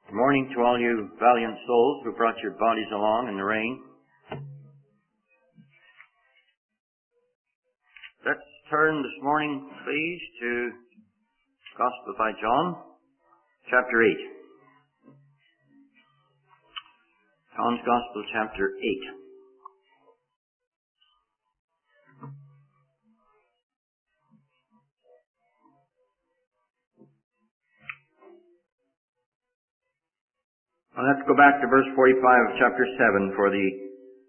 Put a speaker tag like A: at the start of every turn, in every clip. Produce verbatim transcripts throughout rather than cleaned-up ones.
A: Good morning to all you valiant souls who brought your bodies along in the rain. Let's turn this morning, please, to Gospel by John, chapter eight. John's Gospel, chapter eight. Well, let's go back to verse forty-five of chapter seven for the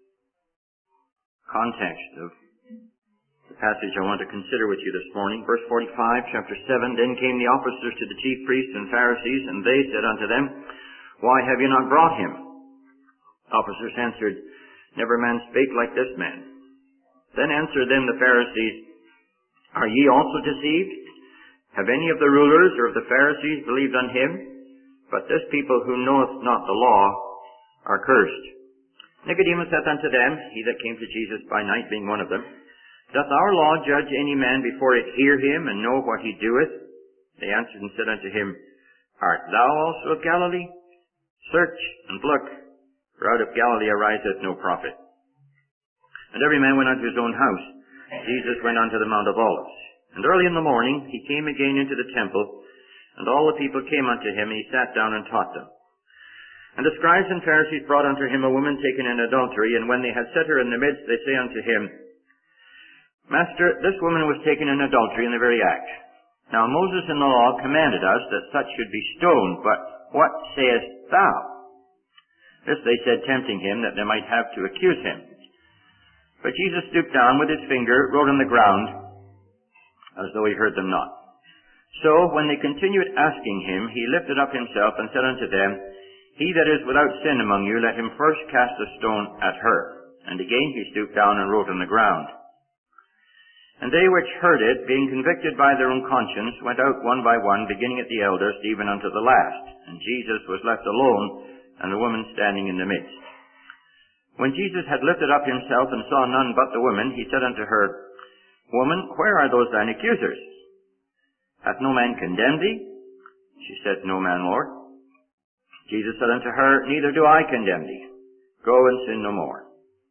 A: context of the passage I want to consider with you this morning. Verse forty-five, chapter seven, Then came the officers to the chief priests and Pharisees, and they said unto them, Why have you not brought him? Officers answered, Never man spake like this man. Then answered them the Pharisees, Are ye also deceived? Have any of the rulers or of the Pharisees believed on him? But this people who knoweth not the law are cursed. Nicodemus saith unto them, he that came to Jesus by night, being one of them, Doth our law judge any man before it hear him, and know what he doeth? They answered and said unto him, Art thou also of Galilee? Search and look, for out of Galilee ariseth no prophet. And every man went unto his own house. Jesus went unto the Mount of Olives. And early in the morning he came again into the temple, and all the people came unto him, and he sat down and taught them. And the scribes and Pharisees brought unto him a woman taken in adultery, and when they had set her in the midst, they say unto him, Master, this woman was taken in adultery in the very act. Now Moses in the law commanded us that such should be stoned, but what sayest thou? This they said, tempting him, that they might have to accuse him. But Jesus stooped down with his finger, wrote on the ground, as though he heard them not. So, when they continued asking him, he lifted up himself and said unto them, He that is without sin among you, let him first cast a stone at her. And again he stooped down and wrote on the ground. And they which heard it, being convicted by their own conscience, went out one by one, beginning at the eldest, even unto the last. And Jesus was left alone, and the woman standing in the midst. When Jesus had lifted up himself and saw none but the woman, he said unto her, Woman, where are those thine accusers? Hath no man condemned thee? She said, No man, Lord. Jesus said unto her, Neither do I condemn thee. Go and sin no more.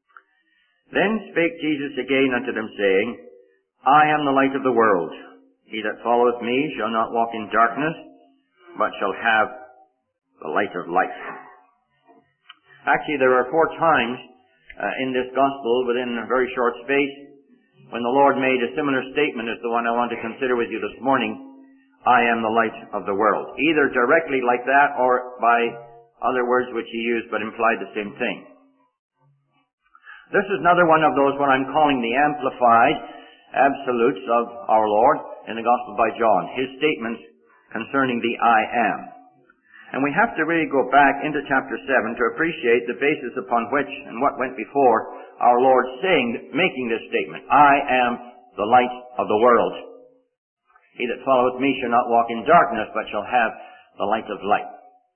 A: Then spake Jesus again unto them, saying, I am the light of the world. He that followeth me shall not walk in darkness, but shall have the light of life. Actually, there are four times uh, in this gospel, within a very short space, when the Lord made a similar statement as the one I want to consider with you this morning, I am the light of the world. Either directly like that or by other words which he used but implied the same thing. This is another one of those what I'm calling the amplified absolutes of our Lord in the Gospel by John, his statements concerning the I am. And we have to really go back into chapter seven to appreciate the basis upon which and what went before our Lord saying, making this statement, I am the light of the world. He that followeth me shall not walk in darkness, but shall have the light of light.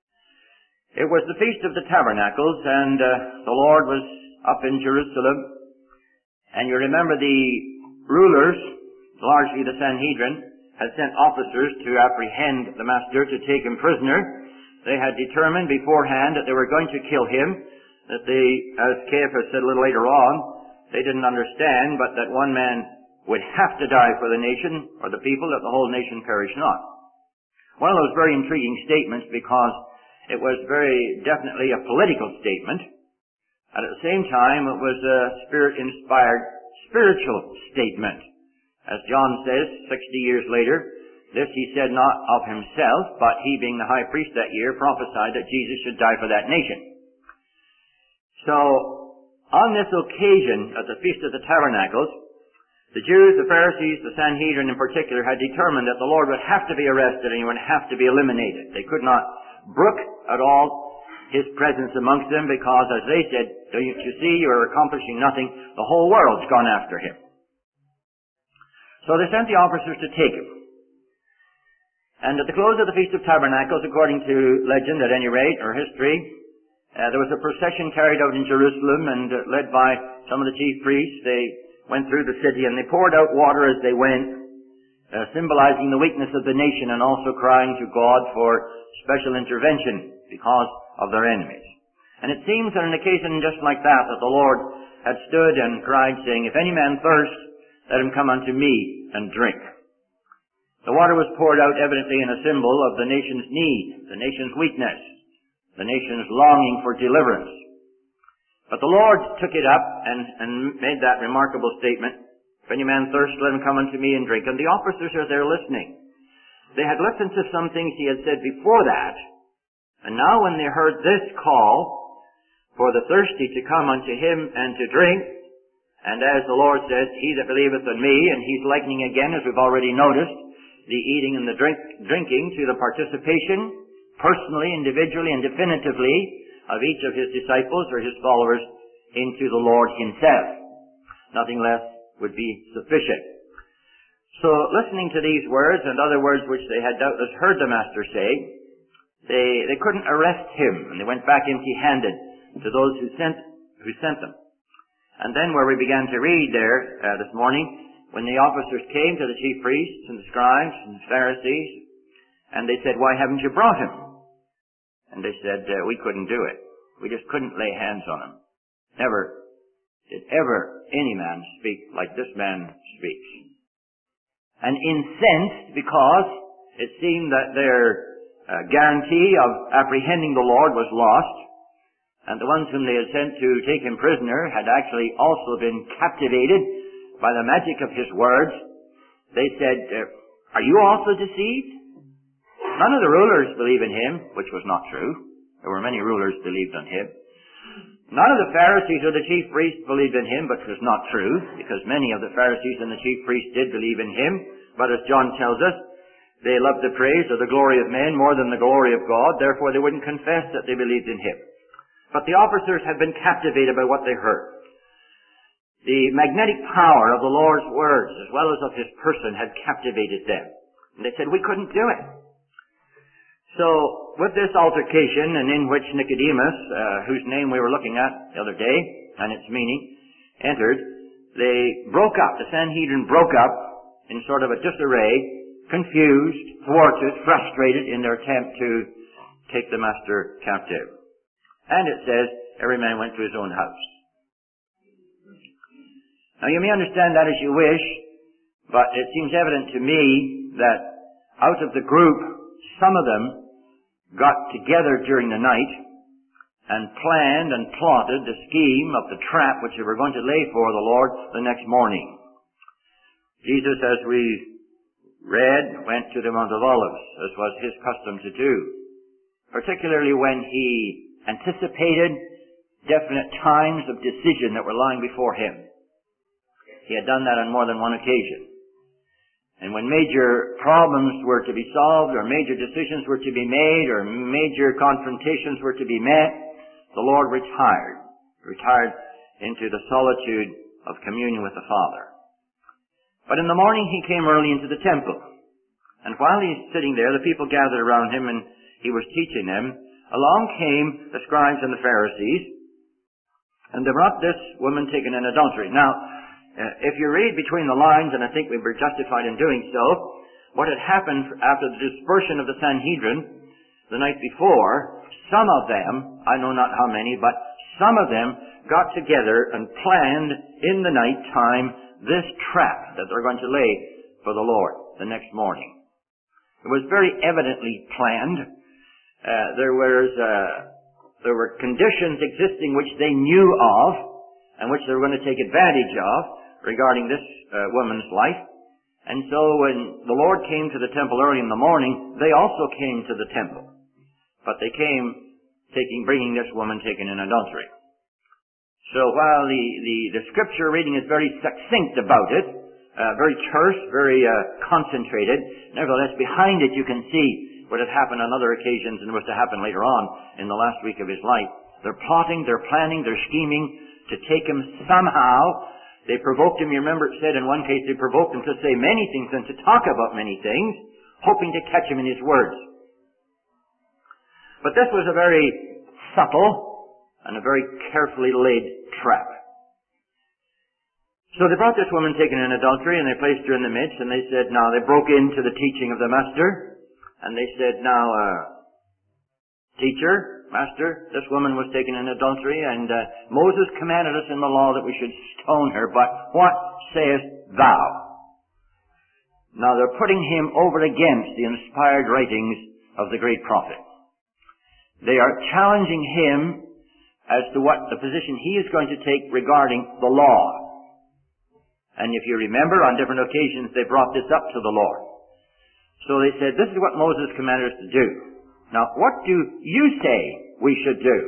A: It was the Feast of the Tabernacles, and uh, the Lord was up in Jerusalem. And you remember the rulers, largely the Sanhedrin, had sent officers to apprehend the Master, to take him prisoner. They had determined beforehand that they were going to kill him, that they, as Caiaphas said a little later on, they didn't understand, but that one man would have to die for the nation, or the people, that the whole nation perish not. One of those very intriguing statements, because it was very definitely a political statement, and at the same time it was a Spirit-inspired spiritual statement. As John says, sixty years later, this he said not of himself, but he being the high priest that year prophesied that Jesus should die for that nation. So, on this occasion, at the Feast of the Tabernacles, the Jews, the Pharisees, the Sanhedrin in particular, had determined that the Lord would have to be arrested and he would have to be eliminated. They could not brook at all his presence amongst them because, as they said, don't you see, you're accomplishing nothing. The whole world's gone after him. So they sent the officers to take him. And at the close of the Feast of Tabernacles, according to legend at any rate, or history, uh, there was a procession carried out in Jerusalem and uh, led by some of the chief priests. They went through the city and they poured out water as they went, uh, symbolizing the weakness of the nation and also crying to God for special intervention because of their enemies. And it seems on an occasion just like that, that the Lord had stood and cried, saying, If any man thirst, let him come unto me and drink. The water was poured out evidently in a symbol of the nation's need, the nation's weakness, the nation's longing for deliverance. But the Lord took it up and, and made that remarkable statement, If any man thirst, let him come unto me and drink. And the officers are there listening. They had listened to some things he had said before that, and now when they heard this call for the thirsty to come unto him and to drink, and as the Lord says, He that believeth on me, and He's likening again, as we've already noticed, the eating and the drink, drinking to the participation, personally, individually, and definitively, of each of His disciples or His followers into the Lord Himself. Nothing less would be sufficient. So, listening to these words and other words which they had doubtless heard the Master say, they, they couldn't arrest Him, and they went back empty-handed to those who sent, who sent them. And then where we began to read there uh, this morning, when the officers came to the chief priests and the scribes and the Pharisees, and they said, Why haven't you brought him? And they said, uh, We couldn't do it. We just couldn't lay hands on him. Never did ever any man speak like this man speaks. And incensed because it seemed that their uh, guarantee of apprehending the Lord was lost, and the ones whom they had sent to take him prisoner had actually also been captivated by the magic of his words. They said, uh, Are you also deceived? None of the rulers believe in him, which was not true. There were many rulers believed on him. None of the Pharisees or the chief priests believed in him, which was not true, because many of the Pharisees and the chief priests did believe in him. But as John tells us, they loved the praise or the glory of men more than the glory of God. Therefore they wouldn't confess that they believed in him. But the officers had been captivated by what they heard. The magnetic power of the Lord's words, as well as of His person, had captivated them. And they said, We couldn't do it. So, with this altercation, and in which Nicodemus, uh, whose name we were looking at the other day, and its meaning, entered, they broke up. The Sanhedrin broke up in sort of a disarray, confused, thwarted, frustrated in their attempt to take the Master captive. And it says, every man went to his own house. Now you may understand that as you wish, but it seems evident to me that out of the group, some of them got together during the night and planned and plotted the scheme of the trap which they were going to lay for the Lord the next morning. Jesus, as we read, went to the Mount of Olives, as was his custom to do, particularly when he anticipated definite times of decision that were lying before him. He had done that on more than one occasion. And when major problems were to be solved, or major decisions were to be made, or major confrontations were to be met, the Lord retired, retired into the solitude of communion with the Father. But in the morning he came early into the temple. And while he's sitting there, the people gathered around him and he was teaching them. Along came the scribes and the Pharisees, and they brought this woman taken in adultery. Now, Uh, if you read between the lines, and I think we were justified in doing so, what had happened after the dispersion of the Sanhedrin the night before, some of them, I know not how many, but some of them got together and planned in the night time this trap that they're going to lay for the Lord the next morning. It was very evidently planned. Uh, there was uh, there were conditions existing which they knew of and which they were going to take advantage of regarding this uh, woman's life. And so when the Lord came to the temple early in the morning, they also came to the temple. But they came taking, bringing this woman taken in adultery. So while the, the, the scripture reading is very succinct about it, uh, very terse, very uh, concentrated, nevertheless behind it you can see what had happened on other occasions and was to happen later on in the last week of his life. They're plotting, they're planning, they're scheming to take him somehow. They provoked him, you remember it said in one case, they provoked him to say many things and to talk about many things, hoping to catch him in his words. But this was a very subtle and a very carefully laid trap. So they brought this woman taken in adultery, and they placed her in the midst, and they said, now, they broke into the teaching of the Master, and they said, now, uh, Teacher, Master, this woman was taken in adultery, and uh, Moses commanded us in the law that we should stone her, but what sayest thou? Now they're putting him over against the inspired writings of the great prophet. They are challenging him as to what the position he is going to take regarding the law. And if you remember, on different occasions they brought this up to the Lord. So they said, this is what Moses commanded us to do. Now, what do you say we should do?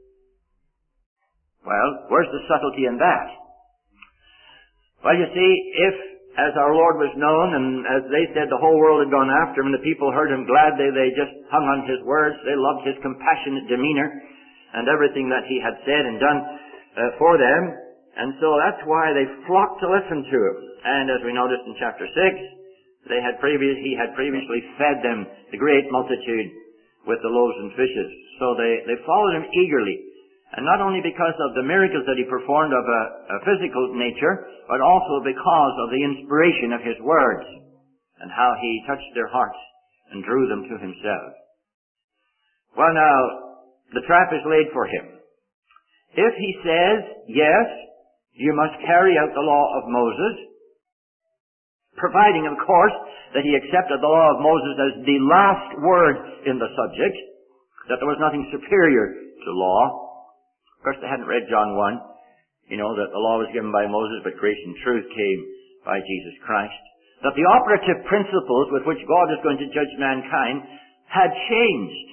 A: Well, where's the subtlety in that? Well, you see, if, as our Lord was known, and as they said, the whole world had gone after him, and the people heard him gladly, they just hung on his words. They loved his compassionate demeanor and everything that he had said and done uh, for them. And so that's why they flocked to listen to him. And as we noticed in chapter six, they had previous, he had previously fed them, the great multitude, with the loaves and fishes. So they, they followed him eagerly. And not only because of the miracles that he performed of a, a physical nature, but also because of the inspiration of his words and how he touched their hearts and drew them to himself. Well, now, the trap is laid for him. If he says, yes, you must carry out the law of Moses, providing, of course, that he accepted the law of Moses as the last word in the subject, that there was nothing superior to law. Of course, they hadn't read John one, you know, that the law was given by Moses, but grace and truth came by Jesus Christ. That the operative principles with which God is going to judge mankind had changed.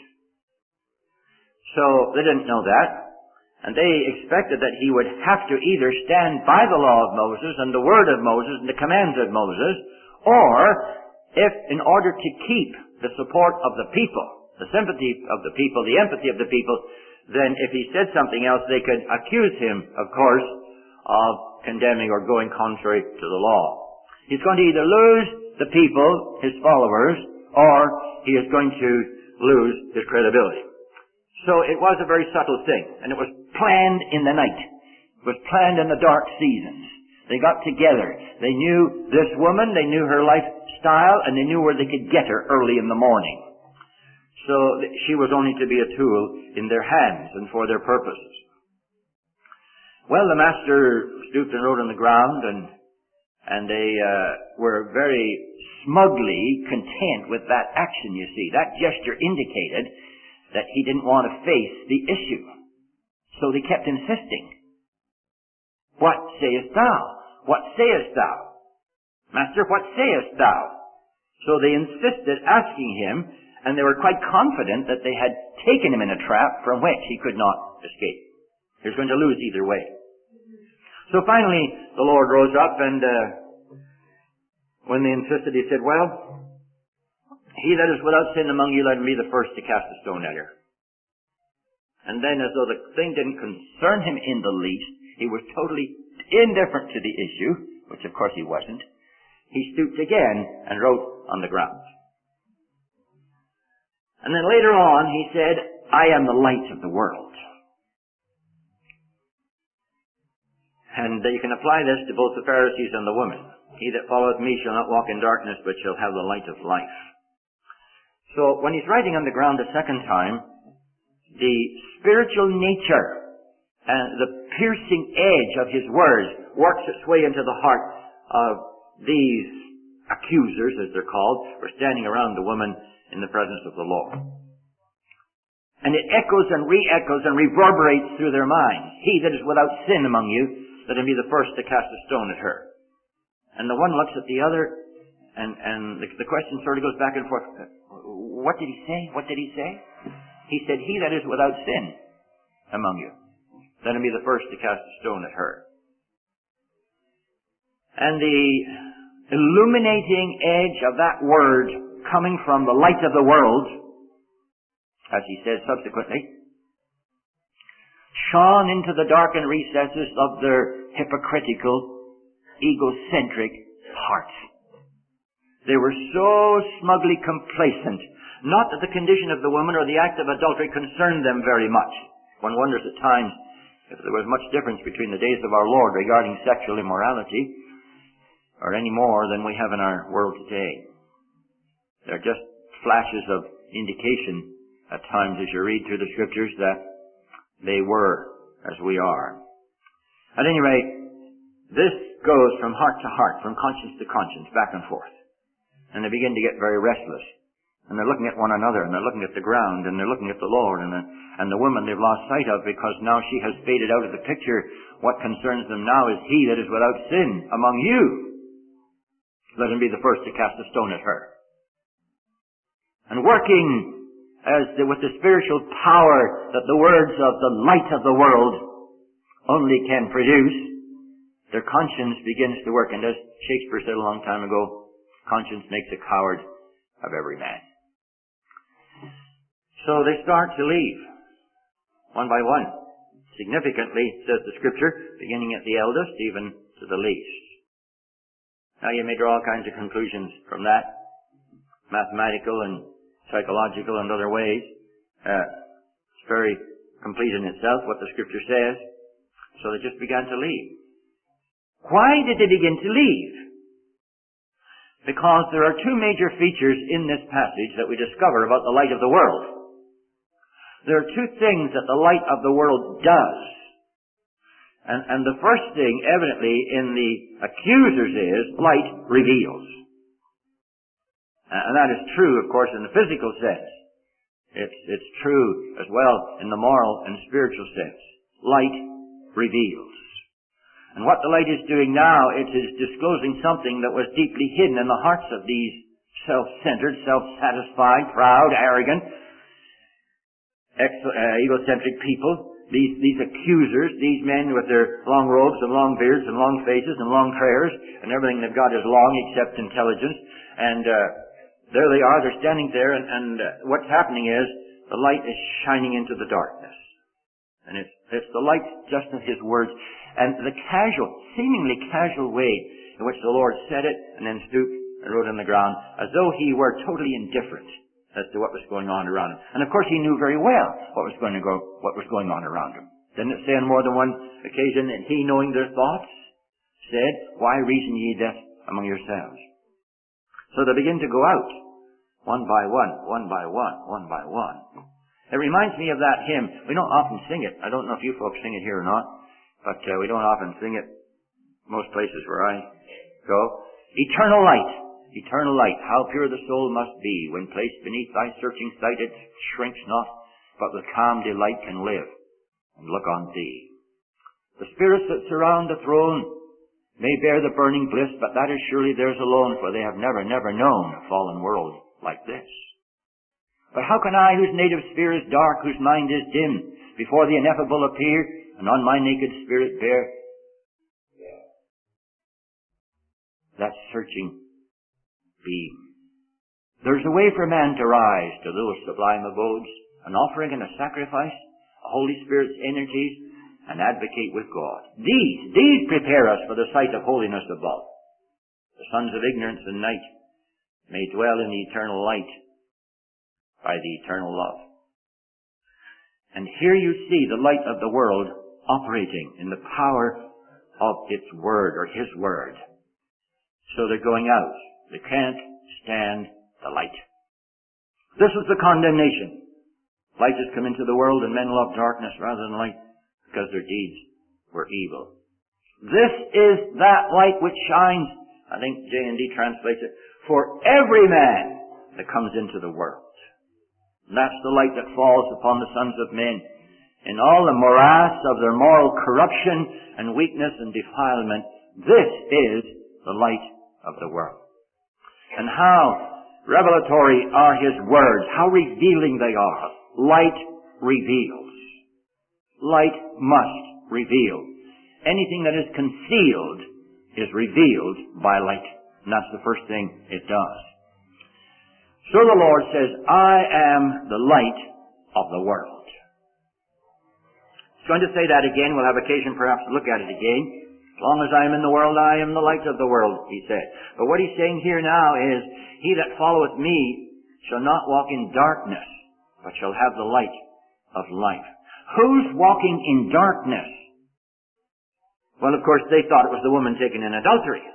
A: So they didn't know that. And they expected that he would have to either stand by the law of Moses and the word of Moses and the commands of Moses, or if in order to keep the support of the people, the sympathy of the people, the empathy of the people, then if he said something else, they could accuse him, of course, of condemning or going contrary to the law. He's going to either lose the people, his followers, or he is going to lose his credibility. So it was a very subtle thing, and it was planned in the night. It was planned in the dark seasons. They got together. They knew this woman, they knew her lifestyle, and they knew where they could get her early in the morning. So she was only to be a tool in their hands and for their purposes. Well, the master stooped and wrote on the ground, and and they uh, were very smugly content with that action, you see. That gesture indicated that he didn't want to face the issue. So they kept insisting. What sayest thou? What sayest thou? Master, what sayest thou? So they insisted, asking him, and they were quite confident that they had taken him in a trap from which he could not escape. He was going to lose either way. So finally, the Lord rose up, and uh, when they insisted, he said, well, he that is without sin among you, let him be the first to cast a stone at her. And then, as though the thing didn't concern him in the least, he was totally indifferent to the issue, which of course he wasn't. He stooped again and wrote on the ground. And then later on, he said, I am the light of the world. And you can apply this to both the Pharisees and the woman. He that followeth me shall not walk in darkness, but shall have the light of life. So when he's writing on the ground a second time, the spiritual nature and the piercing edge of his words works its way into the heart of these accusers, as they're called, who are standing around the woman in the presence of the Lord. And it echoes and re-echoes and reverberates through their minds. He that is without sin among you, let him be the first to cast a stone at her. And the one looks at the other, and, and the, the question sort of goes back and forth. What did he say? What did he say? He said, he that is without sin among you, let him be the first to cast a stone at her. And the illuminating edge of that word coming from the light of the world, as he says subsequently, shone into the darkened recesses of their hypocritical, egocentric hearts. They were so smugly complacent, not that the condition of the woman or the act of adultery concerned them very much. One wonders at times if there was much difference between the days of our Lord regarding sexual immorality, or any more than we have in our world today. They're just flashes of indication at times as you read through the Scriptures that they were as we are. At any rate, this goes from heart to heart, from conscience to conscience, back and forth. And they begin to get very restless. And they're looking at one another, and they're looking at the ground, and they're looking at the Lord, and the, and the woman they've lost sight of, because now she has faded out of the picture. What concerns them now is he that is without sin among you. Let him be the first to cast a stone at her. And working as the, with the spiritual power that the words of the light of the world only can produce, their conscience begins to work. And as Shakespeare said a long time ago, conscience makes a coward of every man. So they start to leave, one by one. Significantly, says the Scripture, beginning at the eldest, even to the least. Now you may draw all kinds of conclusions from that, mathematical and psychological and other ways. Uh, it's very complete in itself, what the Scripture says. So they just began to leave. Why did they begin to leave? Because there are two major features in this passage that we discover about the light of the world. There are two things that the light of the world does. And, and the first thing, evidently, in the accusers is, light reveals. And that is true, of course, in the physical sense. It's, it's true as well in the moral and spiritual sense. Light reveals. And what the light is doing now, it is disclosing something that was deeply hidden in the hearts of these self-centered, self-satisfied, proud, arrogant, ex- uh, egocentric people. These, these accusers, these men with their long robes and long beards and long faces and long prayers, and everything they've got is long except intelligence. And uh, there they are, they're standing there, and, and uh, what's happening is the light is shining into the darkness. And it's, it's the light just of His words. And the casual, seemingly casual way in which the Lord said it and then stooped and wrote on the ground, as though He were totally indifferent as to what was going on around Him. And of course He knew very well what was going to go, what was going on around Him. Didn't it say on more than one occasion that He, knowing their thoughts, said, "Why reason ye thus among yourselves?" So they begin to go out, one by one, one by one, one by one. It reminds me of that hymn. We don't often sing it. I don't know if you folks sing it here or not, but uh, we don't often sing it most places where I go. Eternal light, eternal light, how pure the soul must be when placed beneath thy searching sight. It shrinks not, but with calm delight can live and look on thee. The spirits that surround the throne may bear the burning bliss, but that is surely theirs alone, for they have never, never known a fallen world like this. But how can I, whose native sphere is dark, whose mind is dim, before the ineffable appear, and on my naked spirit bear that searching beam? There's a way for man to rise to those sublime abodes, an offering and a sacrifice, a Holy Spirit's energies, and advocate with God. These, these prepare us for the sight of holiness above. The sons of ignorance and night may dwell in the eternal light by the eternal love. And here you see the light of the world operating in the power of its word, or His word. So they're going out. They can't stand the light. This is the condemnation. Light has come into the world, and men love darkness rather than light, because their deeds were evil. This is that light which shines, I think J and D translates it, for every man that comes into the world. And that's the light that falls upon the sons of men in all the morass of their moral corruption and weakness and defilement. This is the light of the world. And how revelatory are His words, how revealing they are. Light reveals. Light must reveal. Anything that is concealed is revealed by light. And that's the first thing it does. So the Lord says, I am the light of the world. He's going to say that again. We'll have occasion perhaps to look at it again. As long as I am in the world, I am the light of the world, He said. But what He's saying here now is, he that followeth me shall not walk in darkness, but shall have the light of life. Who's walking in darkness? Well, of course, they thought it was the woman taken in adultery.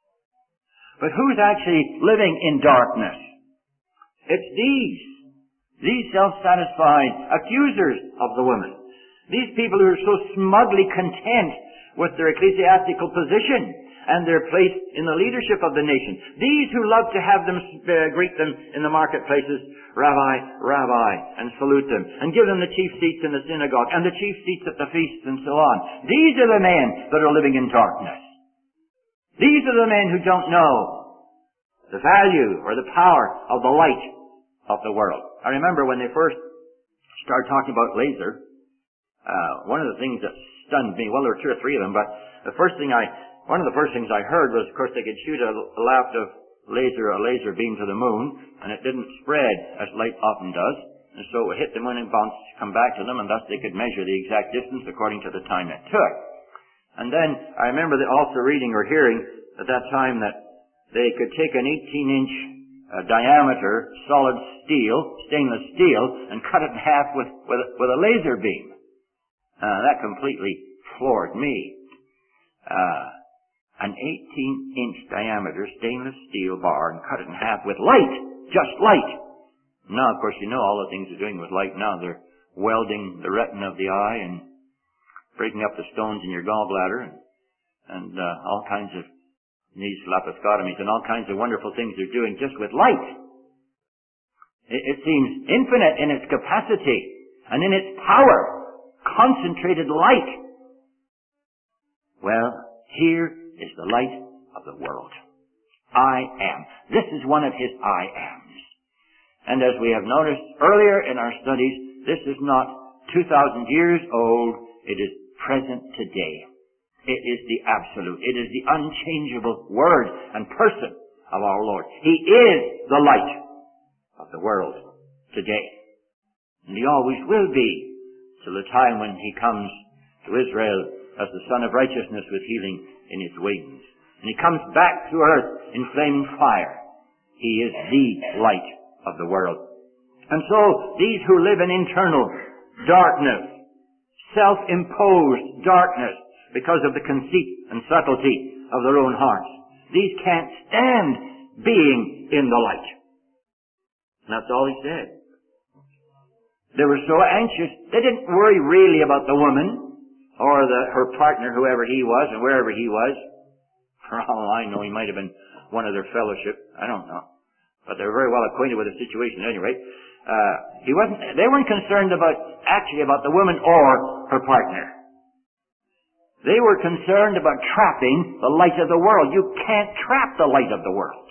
A: But who's actually living in darkness? It's these. These self-satisfied accusers of the woman. These people who are so smugly content with their ecclesiastical position and their place in the leadership of the nation. These who love to have them uh, greet them in the marketplaces, Rabbi, Rabbi, and salute them, and give them the chief seats in the synagogue, and the chief seats at the feasts, and so on. These are the men that are living in darkness. These are the men who don't know the value or the power of the light of the world. I remember when they first started talking about laser, uh, one of the things that stunned me, well, there were two or three of them, but the first thing I, one of the first things I heard was, of course, they could shoot a, a laugh of laser, a laser beam to the moon, and it didn't spread as light often does, and so it would hit the moon and bounce, come back to them, and thus they could measure the exact distance according to the time it took. And then I remember also reading or hearing at that time that they could take an eighteen inch uh, diameter solid steel, stainless steel, and cut it in half with, with, with a laser beam. Uh, that completely floored me. Uh, an eighteen inch diameter stainless steel bar and cut it in half with light. Just light. Now, of course, you know all the things they're doing with light now. They're welding the retina of the eye and breaking up the stones in your gallbladder and, and uh, all kinds of these laparoscotomies and all kinds of wonderful things they're doing just with light. It, it seems infinite in its capacity and in its power. Concentrated light. Well, here is the light of the world. I am. This is one of his I ams. And as we have noticed earlier in our studies, this is not two thousand years old. It is present today. It is the absolute. It is the unchangeable word and person of our Lord. He is the light of the world today. And he always will be till the time when he comes to Israel as the Son of Righteousness with healing in his wings. And he comes back to earth in flaming fire. He is the light of the world. And so these who live in internal darkness, self-imposed darkness, because of the conceit and subtlety of their own hearts, these can't stand being in the light. And that's all he said. They were so anxious, they didn't worry really about the woman or the, her partner, whoever he was and wherever he was. For all I know, he might have been one of their fellowship. I don't know. But they were very well acquainted with the situation at any rate. Uh, he wasn't, they weren't concerned about, actually about the woman or her partner. They were concerned about trapping the light of the world. You can't trap the light of the world.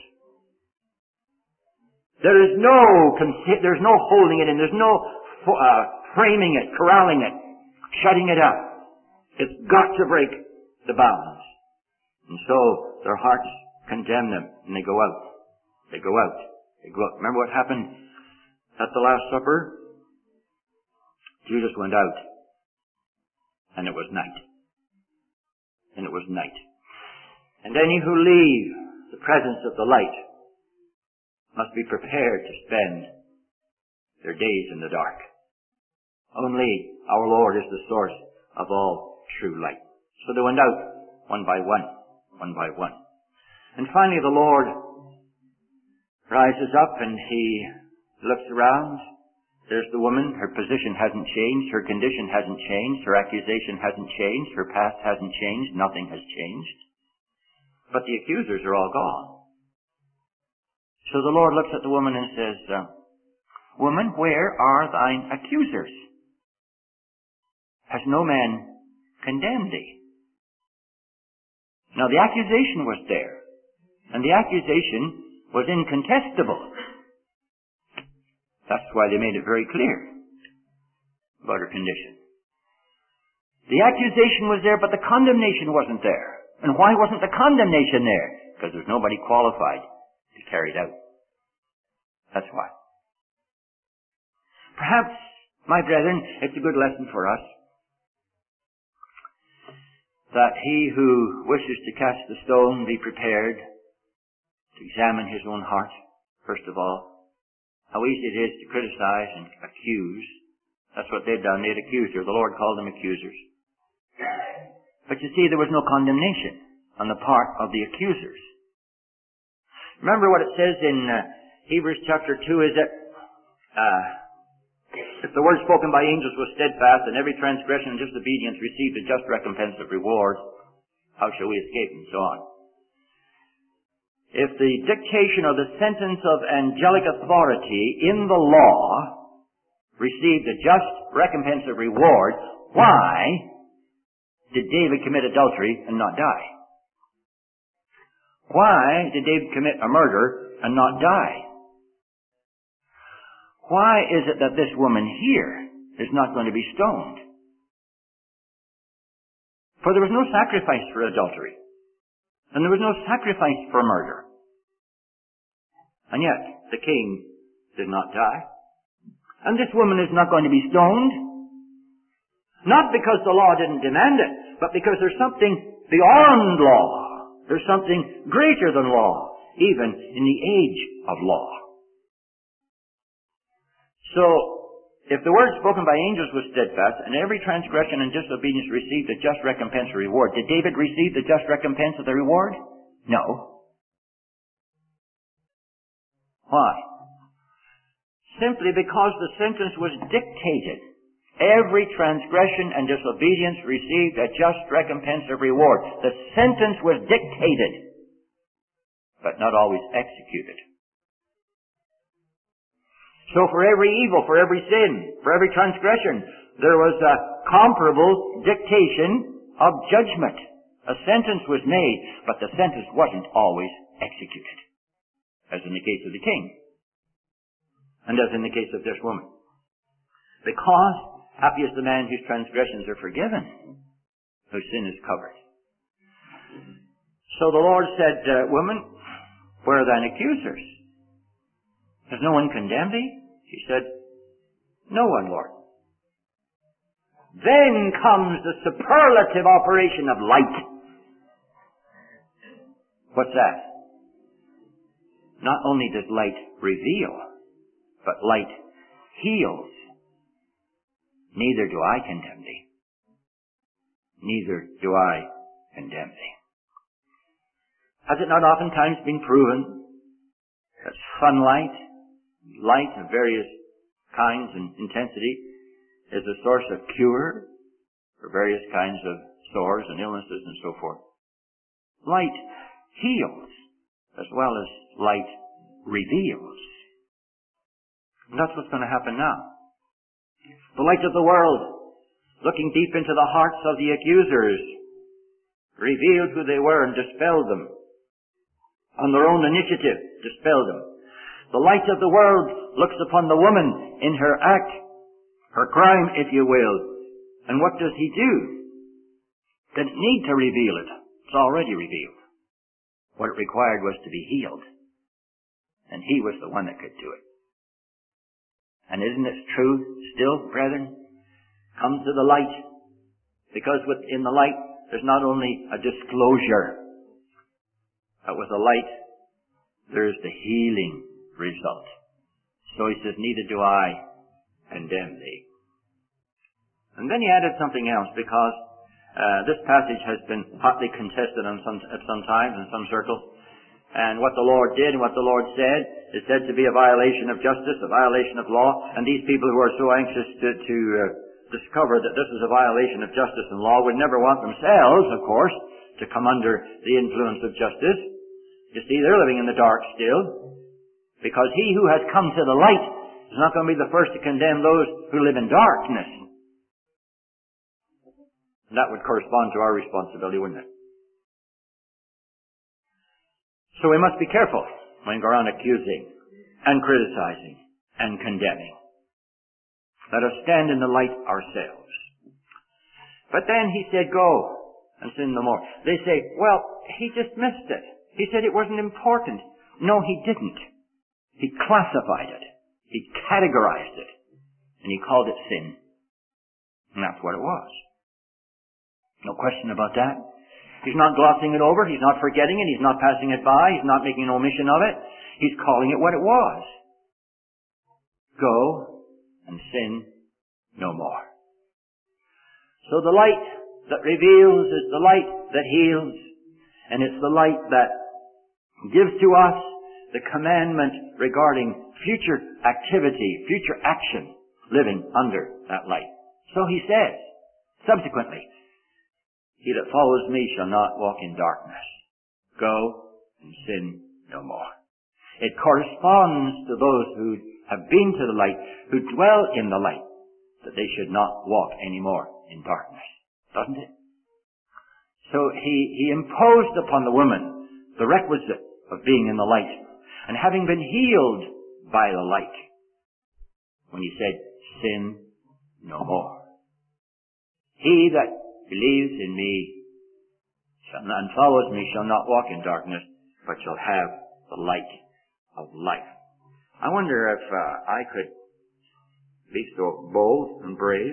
A: There is no, there's no holding it in. There's no uh, framing it, corralling it, shutting it up. It's got to break the bounds. And so their hearts condemn them, and they go out. They go out. They go out. Remember what happened at the Last Supper? Judas went out, and it was night. And it was night. And any who leave the presence of the light must be prepared to spend their days in the dark. Only our Lord is the source of all true light. So they went out one by one, one by one. And finally the Lord rises up and he looks around. There's the woman. Her position hasn't changed. Her condition hasn't changed. Her accusation hasn't changed. Her past hasn't changed. Nothing has changed. But the accusers are all gone. So the Lord looks at the woman and says, uh, Woman, where are thine accusers? Has no man condemned thee? Now the accusation was there. And the accusation was incontestable. That's why they made it very clear about her condition. The accusation was there, but the condemnation wasn't there. And why wasn't the condemnation there? Because there's nobody qualified to carry it out. That's why. Perhaps, my brethren, it's a good lesson for us that he who wishes to cast the stone be prepared to examine his own heart, first of all. How easy it is to criticize and accuse. That's what they'd done. They'd accused her. The Lord called them accusers. But you see, there was no condemnation on the part of the accusers. Remember what it says in uh, Hebrews chapter two, is that uh, If the word spoken by angels was steadfast, and every transgression and disobedience received a just recompense of reward, how shall we escape? And so on. If the dictation or the sentence of angelic authority in the law received a just recompense of reward, why did David commit adultery and not die? Why did David commit a murder and not die? Why is it that this woman here is not going to be stoned? For there was no sacrifice for adultery, and there was no sacrifice for murder. And yet, the king did not die. And this woman is not going to be stoned. Not because the law didn't demand it, but because there's something beyond law. There's something greater than law, even in the age of law. So, if the word spoken by angels was steadfast, and every transgression and disobedience received a just recompense or reward, did David receive the just recompense of the reward? No. Why? Simply because the sentence was dictated. Every transgression and disobedience received a just recompense of reward. The sentence was dictated, but not always executed. So for every evil, for every sin, for every transgression, there was a comparable dictation of judgment. A sentence was made, but the sentence wasn't always executed, as in the case of the king, and as in the case of this woman. Because happy is the man whose transgressions are forgiven, whose sin is covered. So the Lord said, uh, woman, where are thine accusers? Has no one condemned thee? She said, no one, Lord. Then comes the superlative operation of light. What's that? Not only does light reveal, but light heals. Neither do I condemn thee. Neither do I condemn thee. Has it not oftentimes been proven that sunlight, light of various kinds and intensity, is a source of cure for various kinds of sores and illnesses and so forth? Light heals as well as light reveals. And that's what's going to happen now. The light of the world, looking deep into the hearts of the accusers, revealed who they were and dispelled them. On their own initiative, dispelled them. The light of the world looks upon the woman in her act, her crime, if you will. And what does he do? Didn't need to reveal it. It's already revealed. What it required was to be healed. And he was the one that could do it. And isn't it true still, brethren? Come to the light. Because within the light, there's not only a disclosure, but with the light, there's the healing result. So he says, neither do I condemn thee. And then he added something else, because uh, this passage has been hotly contested on some, at some times in some circles. And what the Lord did and what the Lord said is said to be a violation of justice, a violation of law. And these people who are so anxious to, to uh, discover that this is a violation of justice and law would never want themselves, of course, to come under the influence of justice. You see, they're living in the dark still. Because he who has come to the light is not going to be the first to condemn those who live in darkness. And that would correspond to our responsibility, wouldn't it? So we must be careful when we go around accusing and criticizing and condemning. Let us stand in the light ourselves. But then he said, go and sin no more. They say, well, he just missed it. He said it wasn't important. No, he didn't. He classified it. He categorized it. And he called it sin. And that's what it was. No question about that. He's not glossing it over. He's not forgetting it. He's not passing it by. He's not making an omission of it. He's calling it what it was. Go and sin no more. So the light that reveals is the light that heals. And it's the light that gives to us the commandment regarding future activity, future action.
B: living under that light. So he says, subsequently, he that follows me shall not walk in darkness. Go and sin no more. It corresponds to those who have been to the light, who dwell in the light, that they should not walk any more in darkness. Doesn't it? So he, he imposed upon the woman the requisite of being in the light, and having been healed by the light, when he said, sin no more. He that believes in me shall not, and follows me shall not walk in darkness, but shall have the light of life. I wonder if uh, I could be so bold and brave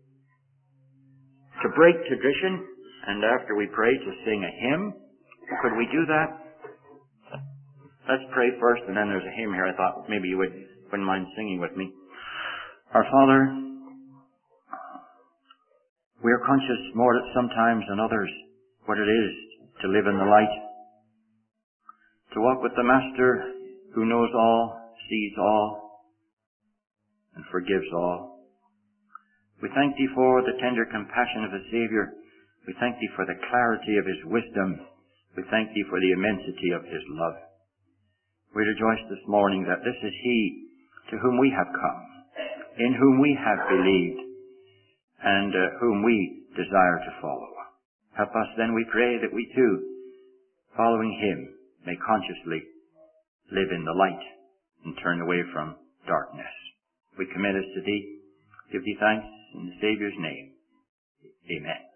B: to break tradition, and after we pray to sing a hymn. Could we do that? Let's pray first, and then there's a hymn here. I thought maybe you would, wouldn't mind singing with me. Our Father, we are conscious more sometimes than others what it is to live in the light, to walk with the Master who knows all, sees all, and forgives all. We thank Thee for the tender compassion of the Saviour. We thank Thee for the clarity of His wisdom. We thank Thee for the immensity of His love. We rejoice this morning that this is He to whom we have come, in whom we have believed, and uh, whom we desire to follow. Help us then, we pray, that we too, following Him, may consciously live in the light and turn away from darkness. We commit us to Thee, give Thee thanks in the Saviour's name. Amen.